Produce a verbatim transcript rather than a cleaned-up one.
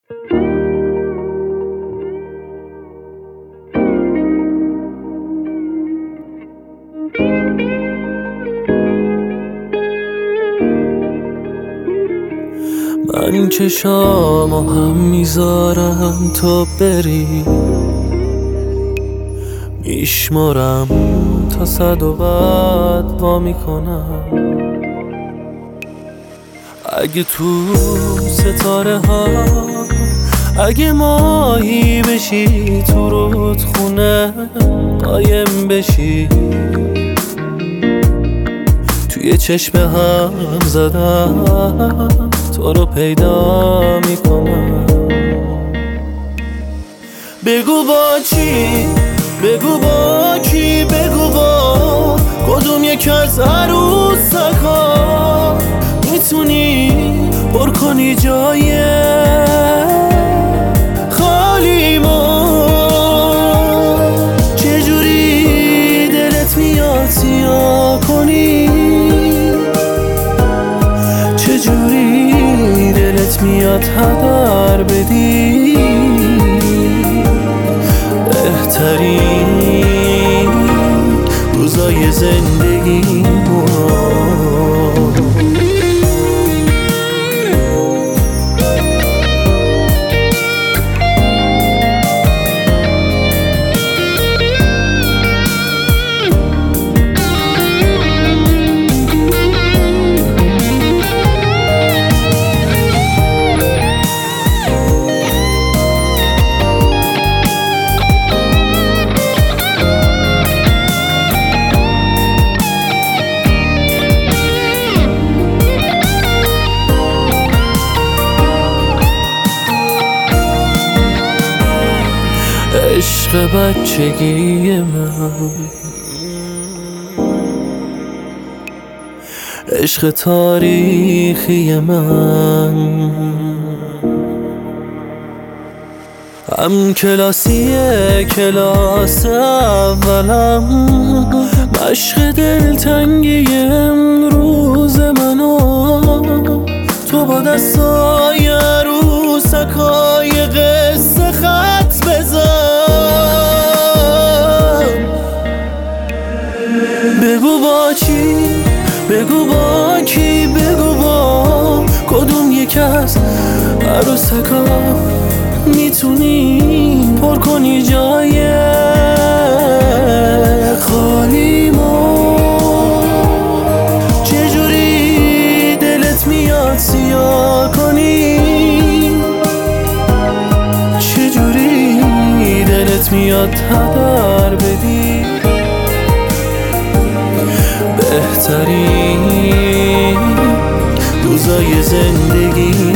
من چشامو هم میذارم تو بری، میشمارم تا صد و بعد وا میکنم. اگه تو ستاره ها اگه ماهی بشی، تو رودخونه قایم بشی، توی چشم هم زدم تو رو پیدا میکنم. بگو با چی، بگو با کی، بگو با کدوم یک از عروسکا میتونی پر کنی جای خالی ما. چجوری دلت میاد سیاه کنی، چجوری دلت میاد هدر بدی بهترین روزای زندگیمونو. عشق بچگی من، عشق تاریخی من، هم کلاسی کلاس اولم، مشق دلتنگی امروز منو. تو با دستای عروسکای قصه خط بزن، بگو با چی، بگو با کی، بگو با کدوم یک از عروسکا میتونی پر کنی جای خالی ما. چجوری دلت میاد سیاه کنی، چجوری دلت میاد هدر بدی بهترین روزای زندگی.